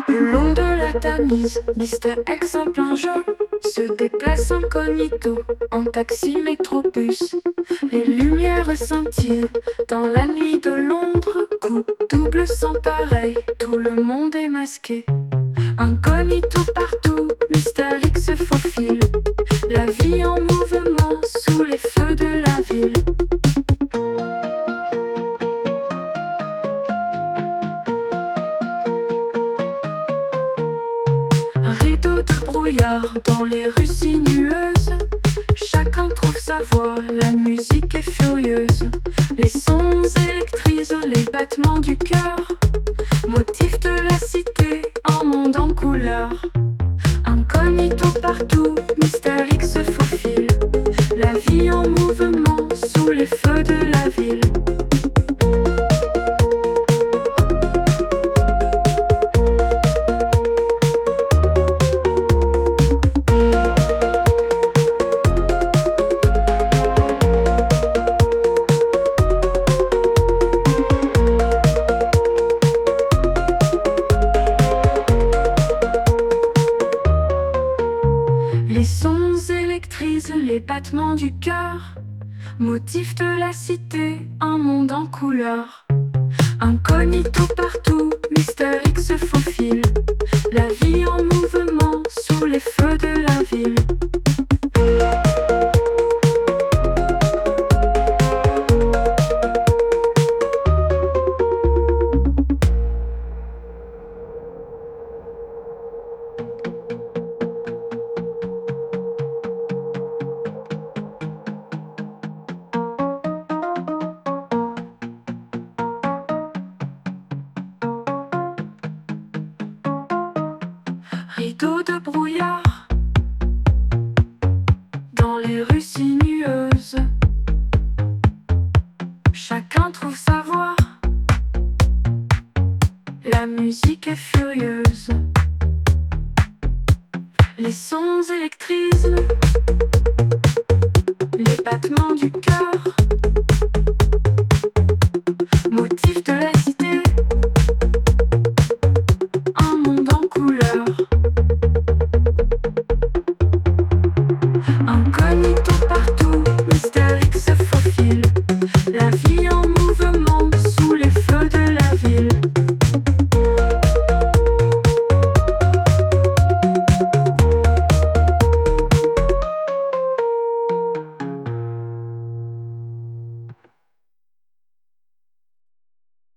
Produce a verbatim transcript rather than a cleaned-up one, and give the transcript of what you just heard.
Le long de la Tamise, Mister X en plein jeu se déplace incognito en taxi métrobus. Les lumières scintillent dans la nuit de Londres. Coup double sans pareil, tout le monde est masqué. Incognito partout, Mister X se faufile. La vie en mouvement sous les feux de la ville. Un rideau de brouillard dans les rues sinueuses. Chacun trouve sa voix, la musique est furieuse. Les sons électrisent les battements du cœur. Motif de la cité, un monde en couleur. Incognito partout, Mister X se faufile. La vie en mouvement sous les feux de la ville. Les sons électrisent les battements du cœur. Motif de la cité, un monde en couleur. Incognito partout, Mister X se faufile. La vie en mouvement sous les feux de la ville. Rideau de brouillard dans les rues sinueuses. Chacun trouve sa voix. La musique est furieuse. Les sons électrisent les battements du cœur. Motif de la cité.